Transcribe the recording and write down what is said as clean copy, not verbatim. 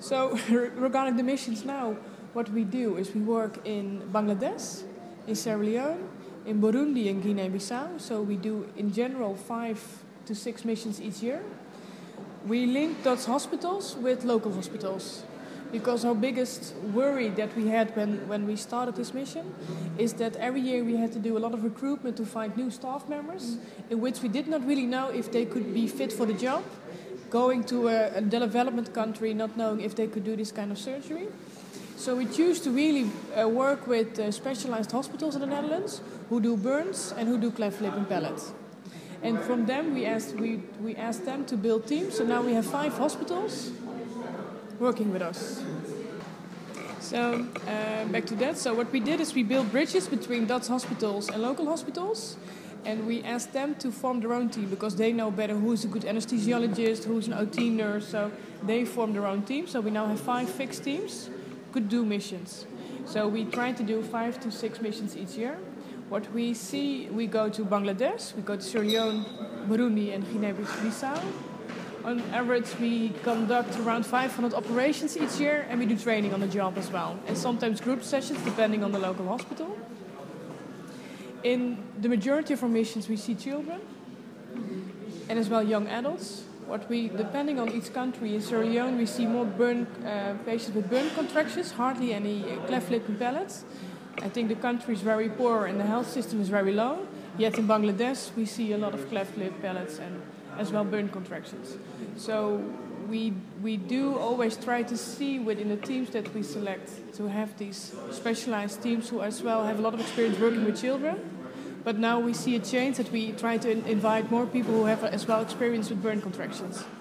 So regarding the missions now, what we do is we work in Bangladesh, in Sierra Leone, in Burundi and Guinea-Bissau. So we do in general 5 to 6 missions each year. We link Dutch hospitals with local hospitals. Because our biggest worry that we had when we started this mission is that every year we had to do a lot of recruitment to find new staff members, in which we did not really know if they could be fit for the job, going to a development country not knowing if they could do this kind of surgery. So we choose to really work with specialized hospitals in the Netherlands who do burns and who do cleft lip and palate. And from them we asked them to build teams. So now we have 5 hospitals working with us. So back to that. So what we did is we built bridges between Dutch hospitals and local hospitals, and we asked them to form their own team because they know better who's a good anesthesiologist, who's an OT nurse. So they formed their own team. So we now have 5 fixed teams could do missions. So we try to do 5 to 6 missions each year. What we see, we go to Bangladesh, we go to Sierra Leone, Burundi and Guinea-Bissau. On average, we conduct around 500 operations each year, and we do training on the job as well. And sometimes group sessions, depending on the local hospital. In the majority of our missions, we see children, and as well young adults. Depending on each country, in Sierra Leone, we see more patients with burn contractions, hardly any cleft lip and palate. I think the country is very poor and the health system is very low. Yet in Bangladesh, we see a lot of cleft lip, palates, and as well burn contractions. So we do always try to see within the teams that we select to have these specialized teams who as well have a lot of experience working with children. But now we see a change that we try to invite more people who have as well experience with burn contractions.